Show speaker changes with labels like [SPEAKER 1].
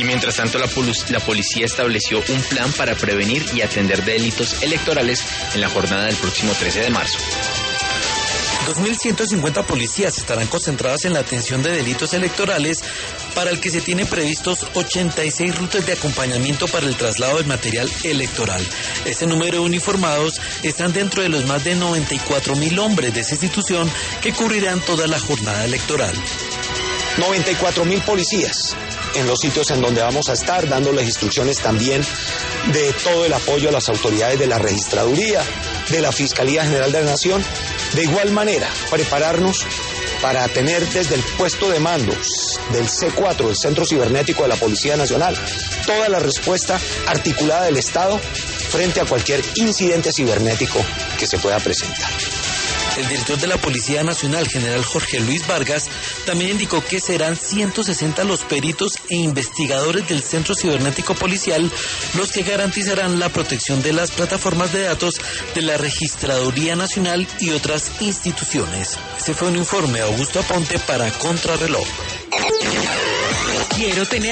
[SPEAKER 1] Y mientras tanto, la policía estableció un plan para prevenir y atender delitos electorales en la jornada del próximo 13 de marzo.
[SPEAKER 2] 2.150 policías estarán concentradas en la atención de delitos electorales, para el que se tienen previstos 86 rutas de acompañamiento para el traslado del material electoral. Este número de uniformados están dentro de los más de 94.000 hombres de esa institución que cubrirán toda la jornada electoral.
[SPEAKER 3] 94.000 policías en los sitios en donde vamos a estar, dándoles instrucciones también de todo el apoyo a las autoridades de la Registraduría, de la Fiscalía General de la Nación. De igual manera, prepararnos para tener desde el puesto de mando del C4, el Centro Cibernético de la Policía Nacional, toda la respuesta articulada del Estado frente a cualquier incidente cibernético que se pueda presentar.
[SPEAKER 2] El director de la Policía Nacional, general Jorge Luis Vargas, también indicó que serán 160 los peritos e investigadores del Centro Cibernético Policial los que garantizarán la protección de las plataformas de datos de la Registraduría Nacional y otras instituciones. Este fue un informe de Augusto Aponte para Contrarreloj.
[SPEAKER 4] Quiero tener